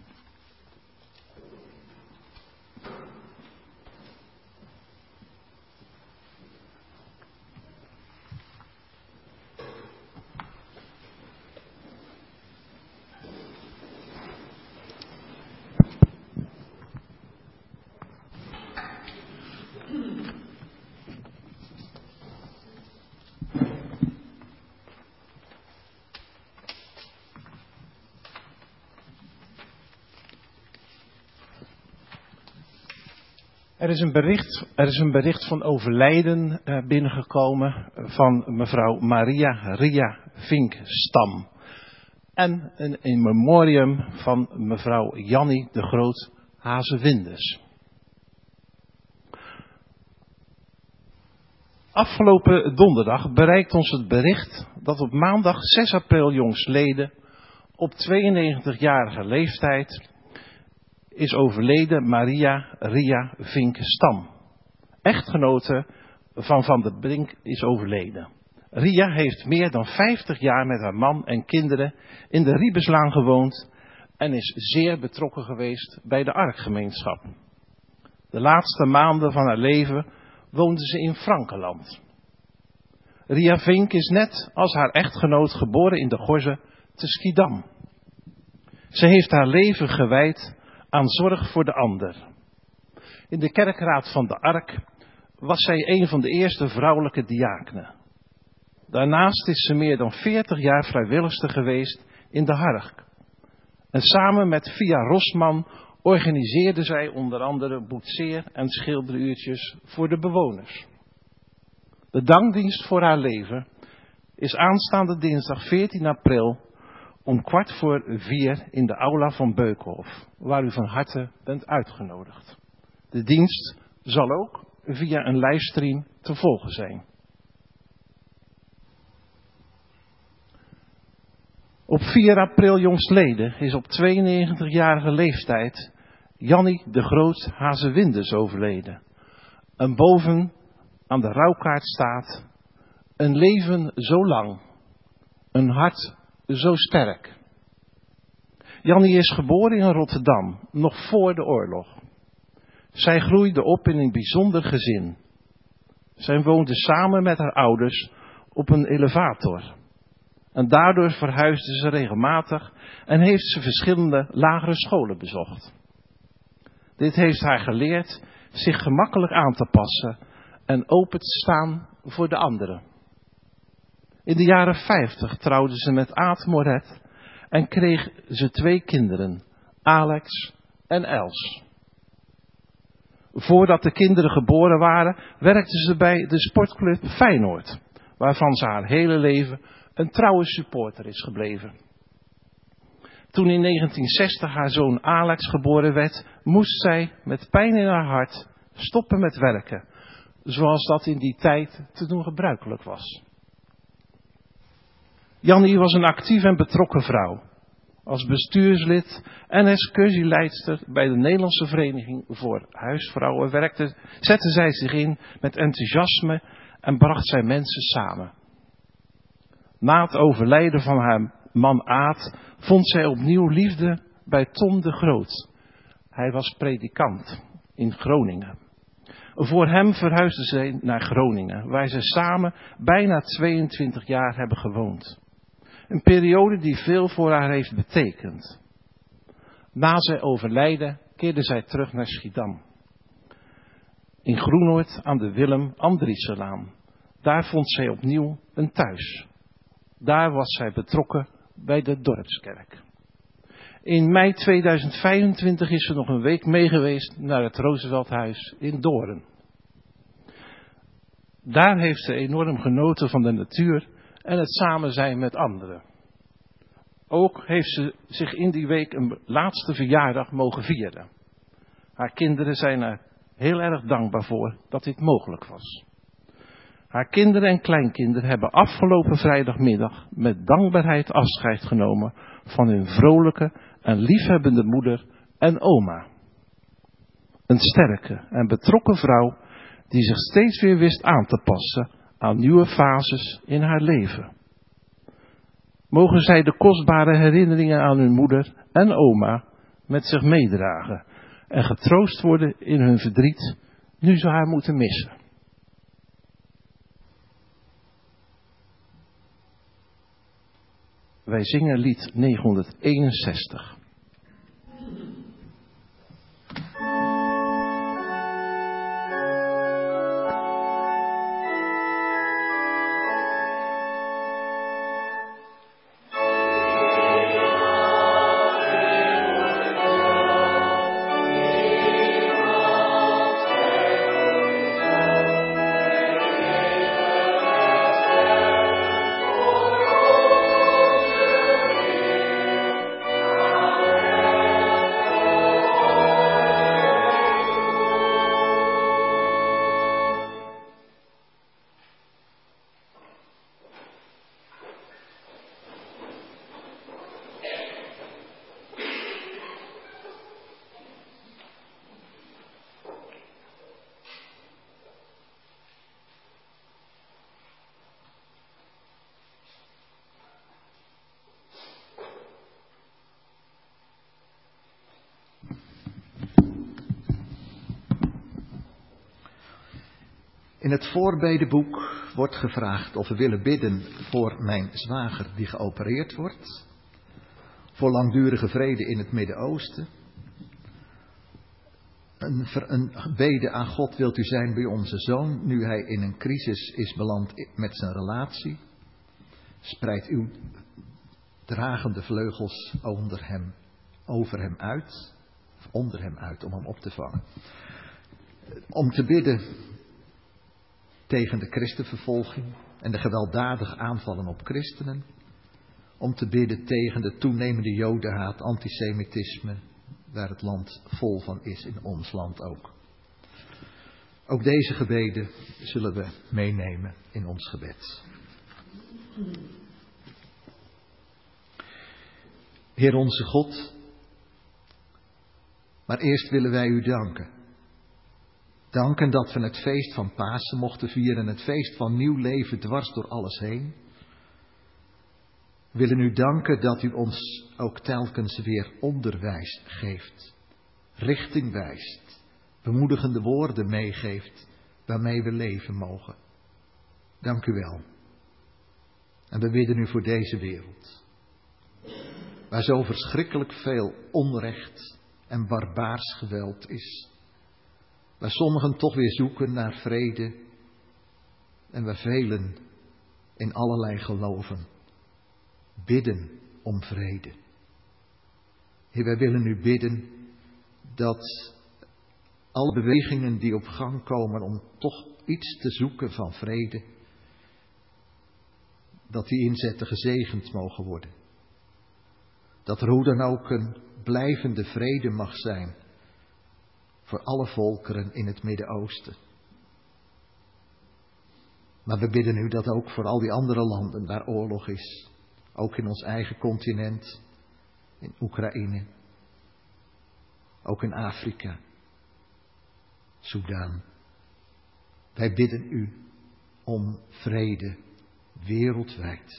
Er is een bericht, er is een bericht van overlijden uh, binnengekomen van mevrouw Maria Ria Vink-Stam. En een in memoriam van mevrouw Jannie de Groot Hazewindes. Afgelopen donderdag bereikt ons het bericht dat op maandag zes april jongstleden op tweeënnegentigjarige leeftijd is overleden Maria Ria Vink-Stam. Echtgenote van Van der Brink is overleden. Ria heeft meer dan vijftig jaar met haar man en kinderen in de Riebeslaan gewoond en is zeer betrokken geweest bij de Arkgemeenschap. De laatste maanden van haar leven woonde ze in Frankenland. Ria Vink is net als haar echtgenoot geboren in de Gorze te Schiedam. Ze heeft haar leven gewijd aan zorg voor de ander. In de kerkraad van de Ark was zij een van de eerste vrouwelijke diakenen. Daarnaast is ze meer dan veertig jaar vrijwilligster geweest in de Hark. En samen met Via Rosman organiseerde zij onder andere boetseer- en schilderuurtjes voor de bewoners. De dankdienst voor haar leven is aanstaande dinsdag veertien april om kwart voor vier in de aula van Beukenhof, waar u van harte bent uitgenodigd. De dienst zal ook via een livestream te volgen zijn. Op vier april jongstleden is op tweeënnegentigjarige leeftijd Jannie de Groot Hazewindes overleden. En boven aan de rouwkaart staat: een leven zo lang, een hart zo sterk. Jannie is geboren in Rotterdam, nog voor de oorlog. Zij groeide op in een bijzonder gezin. Zij woonde samen met haar ouders op een elevator. En daardoor verhuisde ze regelmatig en heeft ze verschillende lagere scholen bezocht. Dit heeft haar geleerd zich gemakkelijk aan te passen en open te staan voor de anderen. In de jaren vijftig trouwde ze met Aad Moret en kreeg ze twee kinderen, Alex en Els. Voordat de kinderen geboren waren, werkte ze bij de sportclub Feyenoord, waarvan ze haar hele leven een trouwe supporter is gebleven. Toen in negentien zestig haar zoon Alex geboren werd, moest zij met pijn in haar hart stoppen met werken, zoals dat in die tijd te doen gebruikelijk was. Jannie was een actief en betrokken vrouw. Als bestuurslid en excursieleidster bij de Nederlandse Vereniging voor Huisvrouwen werkte, zette zij zich in met enthousiasme en bracht zij mensen samen. Na het overlijden van haar man Aad vond zij opnieuw liefde bij Tom de Groot. Hij was predikant in Groningen. Voor hem verhuisde zij naar Groningen, waar ze samen bijna tweeëntwintig jaar hebben gewoond. Een periode die veel voor haar heeft betekend. Na zijn overlijden keerde zij terug naar Schiedam. In Groenoord aan de Willem Andrieselaan. Daar vond zij opnieuw een thuis. Daar was zij betrokken bij de dorpskerk. In mei tweeduizend vijfentwintig is ze nog een week meegeweest naar het Roosevelthuis in Doorn. Daar heeft ze enorm genoten van de natuur en het samen zijn met anderen. Ook heeft ze zich in die week een laatste verjaardag mogen vieren. Haar kinderen zijn er heel erg dankbaar voor dat dit mogelijk was. Haar kinderen en kleinkinderen hebben afgelopen vrijdagmiddag met dankbaarheid afscheid genomen van hun vrolijke en liefhebbende moeder en oma. Een sterke en betrokken vrouw die zich steeds weer wist aan te passen aan nieuwe fases in haar leven. Mogen zij de kostbare herinneringen aan hun moeder en oma met zich meedragen en getroost worden in hun verdriet, nu ze haar moeten missen. Wij zingen lied negenhonderdeenenzestig. In het voorbedenboek wordt gevraagd of we willen bidden voor mijn zwager die geopereerd wordt. Voor langdurige vrede in het Midden-Oosten. Een, een bede aan God wilt u zijn bij onze zoon, nu hij in een crisis is beland met zijn relatie. Spreid uw dragende vleugels onder hem, over hem uit, of onder hem uit, om hem op te vangen. Om te bidden tegen de christenvervolging en de gewelddadige aanvallen op christenen. Om te bidden tegen de toenemende jodenhaat, antisemitisme, waar het land vol van is, in ons land ook. Ook deze gebeden zullen we meenemen in ons gebed. Heer onze God, maar eerst willen wij u danken. Danken dat we het feest van Pasen mochten vieren, het feest van nieuw leven dwars door alles heen. We willen u danken dat u ons ook telkens weer onderwijs geeft, richting wijst, bemoedigende woorden meegeeft waarmee we leven mogen. Dank u wel. En we bidden u voor deze wereld, waar zo verschrikkelijk veel onrecht en barbaars geweld is, waar sommigen toch weer zoeken naar vrede en waar velen in allerlei geloven bidden om vrede. Heer, wij willen u bidden dat alle bewegingen die op gang komen om toch iets te zoeken van vrede, dat die inzetten gezegend mogen worden. Dat er hoe dan ook een blijvende vrede mag zijn voor alle volkeren in het Midden-Oosten. Maar we bidden u dat ook voor al die andere landen waar oorlog is. Ook in ons eigen continent, in Oekraïne, ook in Afrika, Soedan. Wij bidden u om vrede wereldwijd.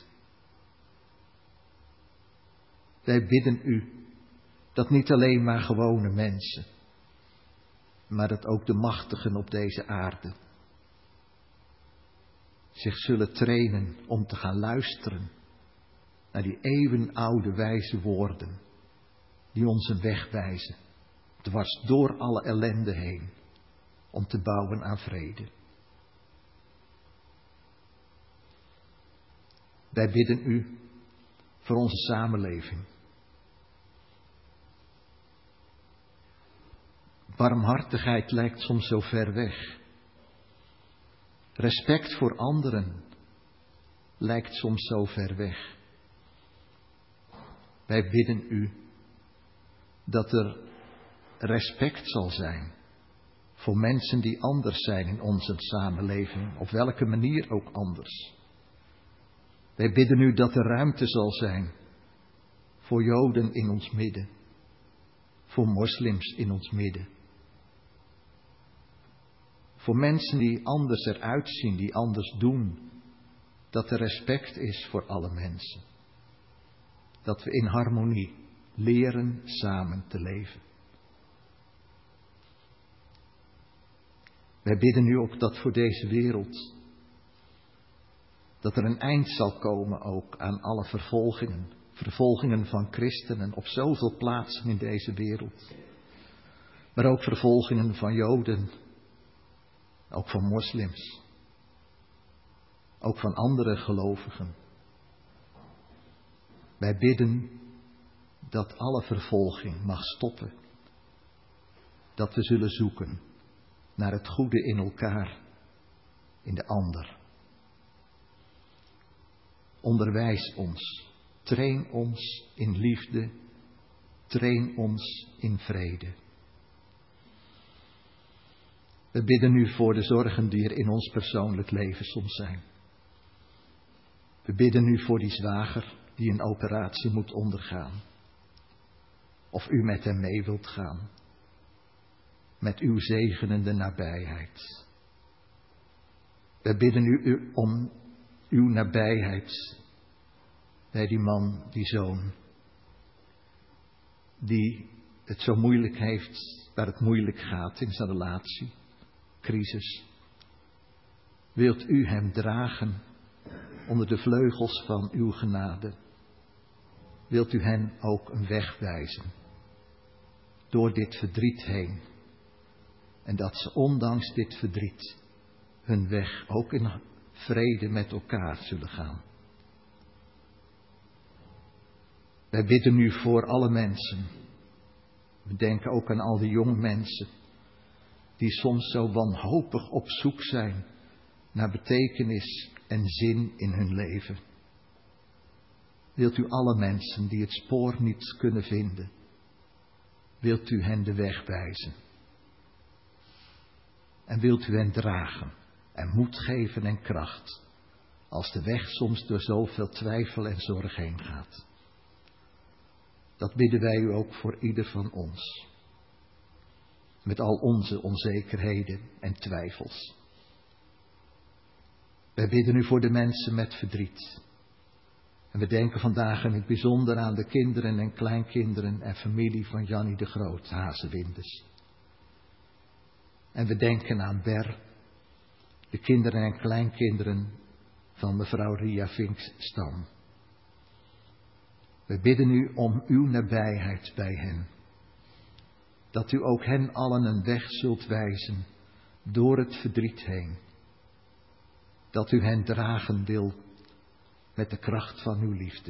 Wij bidden u dat niet alleen maar gewone mensen, maar dat ook de machtigen op deze aarde zich zullen trainen om te gaan luisteren naar die eeuwenoude wijze woorden die ons een weg wijzen, dwars door alle ellende heen, om te bouwen aan vrede. Wij bidden u voor onze samenleving. Barmhartigheid lijkt soms zo ver weg. Respect voor anderen lijkt soms zo ver weg. Wij bidden u dat er respect zal zijn voor mensen die anders zijn in onze samenleving, op welke manier ook anders. Wij bidden u dat er ruimte zal zijn voor Joden in ons midden, voor moslims in ons midden. Voor mensen die anders eruit zien, die anders doen. Dat er respect is voor alle mensen. Dat we in harmonie leren samen te leven. Wij bidden nu ook dat voor deze wereld, dat er een eind zal komen ook aan alle vervolgingen. Vervolgingen van christenen op zoveel plaatsen in deze wereld. Maar ook vervolgingen van Joden. Ook van moslims. Ook van andere gelovigen. Wij bidden dat alle vervolging mag stoppen. Dat we zullen zoeken naar het goede in elkaar, in de ander. Onderwijs ons, train ons in liefde, train ons in vrede. We bidden u voor de zorgen die er in ons persoonlijk leven soms zijn. We bidden u voor die zwager die een operatie moet ondergaan. Of u met hem mee wilt gaan. Met uw zegenende nabijheid. We bidden u om uw nabijheid bij die man, die zoon. Die het zo moeilijk heeft, waar het moeilijk gaat in zijn relatie. Crisis. Wilt u hem dragen onder de vleugels van uw genade? Wilt u hen ook een weg wijzen door dit verdriet heen? En dat ze ondanks dit verdriet hun weg ook in vrede met elkaar zullen gaan. Wij bidden nu voor alle mensen. We denken ook aan al die jonge mensen die soms zo wanhopig op zoek zijn naar betekenis en zin in hun leven. Wilt u alle mensen die het spoor niet kunnen vinden, wilt u hen de weg wijzen. En wilt u hen dragen en moed geven en kracht, als de weg soms door zoveel twijfel en zorg heen gaat. Dat bidden wij u ook voor ieder van ons. Met al onze onzekerheden en twijfels. Wij bidden u voor de mensen met verdriet. En we denken vandaag in het bijzonder aan de kinderen en kleinkinderen en familie van Jannie de Groot, Hazewindes. En we denken aan Ber, de kinderen en kleinkinderen van mevrouw Ria Vinkstam. We bidden u om uw nabijheid bij hen. Dat u ook hen allen een weg zult wijzen door het verdriet heen. Dat u hen dragen wil met de kracht van uw liefde.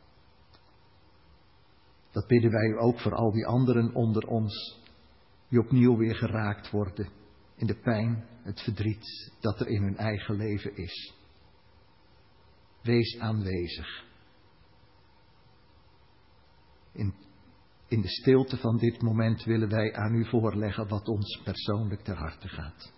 Dat bidden wij u ook voor al die anderen onder ons, die opnieuw weer geraakt worden in de pijn, het verdriet dat er in hun eigen leven is. Wees aanwezig. In, in de stilte van dit moment willen wij aan u voorleggen wat ons persoonlijk ter harte gaat.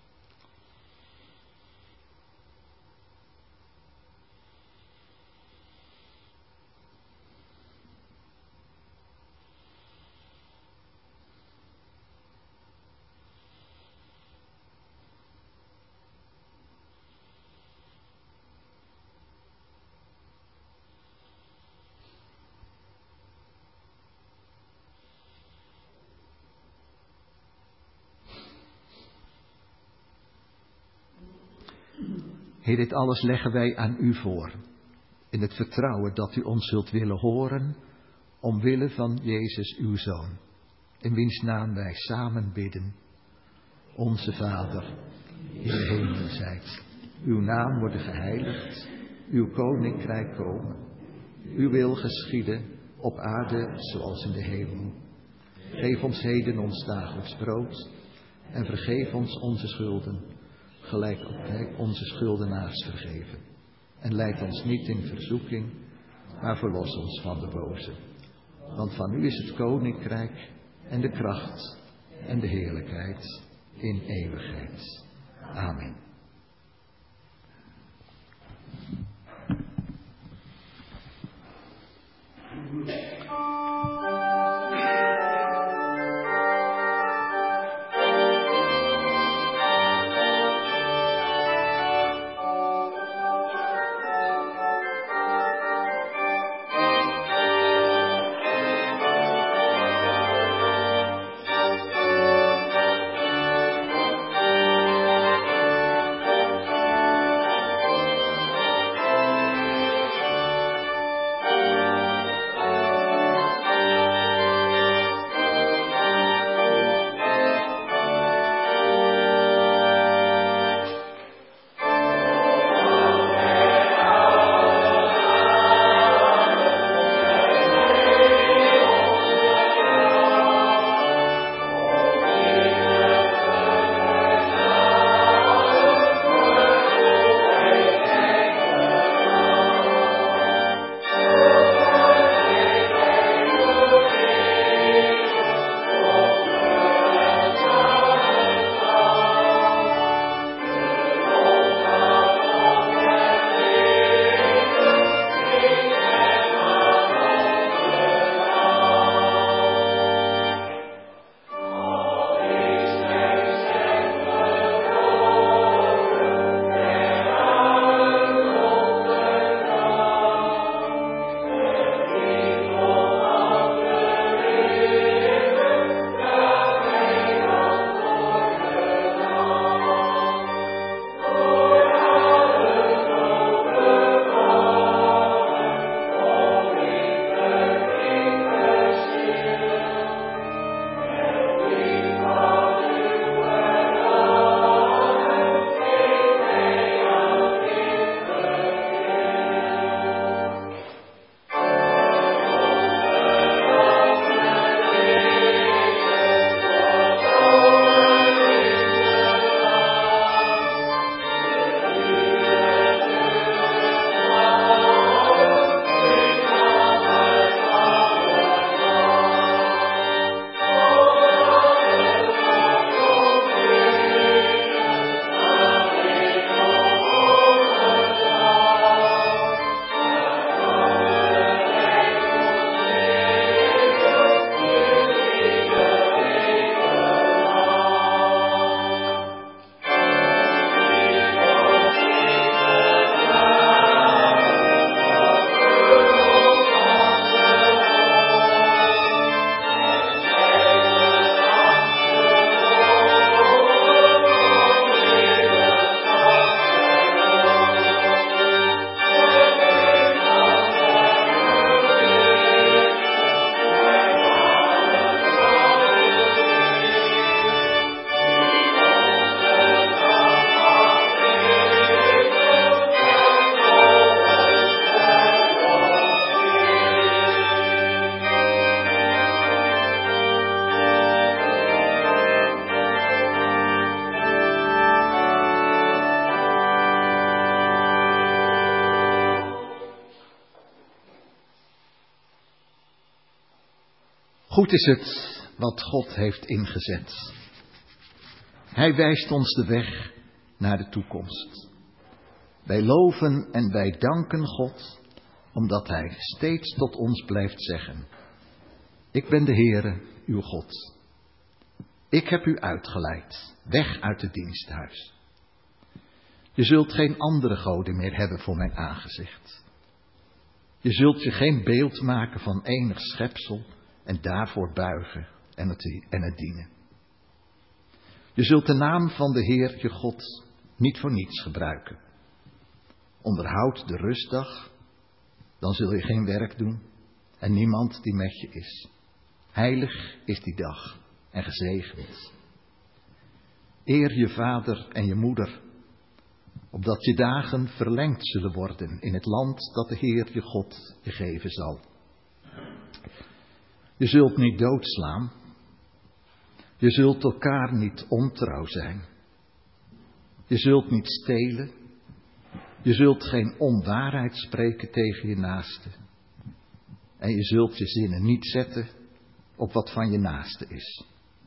Heer, dit alles leggen wij aan u voor, in het vertrouwen dat u ons zult willen horen, omwille van Jezus uw Zoon, in wiens naam wij samen bidden. Onze Vader, die in de hemel zijt, uw naam worden geheiligd, uw koninkrijk komen, uw wil geschieden op aarde zoals in de hemel. Geef ons heden ons dagelijks brood en vergeef ons onze schulden, gelijk ook wij onze schuldenaars vergeven. En leid ons niet in verzoeking, maar verlos ons van de boze. Want van u is het koninkrijk en de kracht en de heerlijkheid in eeuwigheid. Amen. Goed is het wat God heeft ingezet. Hij wijst ons de weg naar de toekomst. Wij loven en wij danken God, omdat Hij steeds tot ons blijft zeggen: ik ben de Heere, uw God. Ik heb u uitgeleid, weg uit het diensthuis. Je zult geen andere goden meer hebben voor mijn aangezicht. Je zult je geen beeld maken van enig schepsel en daarvoor buigen en het, en het dienen. Je zult de naam van de Heer je God niet voor niets gebruiken. Onderhoud de rustdag, dan zul je geen werk doen en niemand die met je is. Heilig is die dag en gezegend. Eer je vader en je moeder, opdat je dagen verlengd zullen worden in het land dat de Heer je God je geven zal. Je zult niet doodslaan. Je zult elkaar niet ontrouw zijn. Je zult niet stelen. Je zult geen onwaarheid spreken tegen je naaste. En je zult je zinnen niet zetten op wat van je naaste is.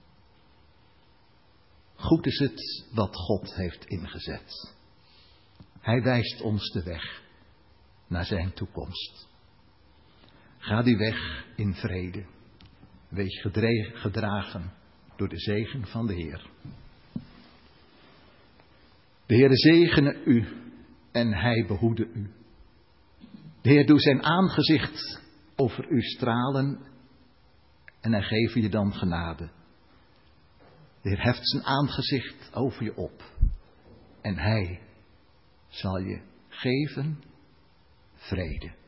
Goed is het wat God heeft ingezet. Hij wijst ons de weg naar zijn toekomst. Ga die weg in vrede. Wees gedragen door de zegen van de Heer. De Heer zegene u en hij behoede u. De Heer doet zijn aangezicht over u stralen en hij geeft je dan genade. De Heer heft zijn aangezicht over je op en hij zal je geven vrede.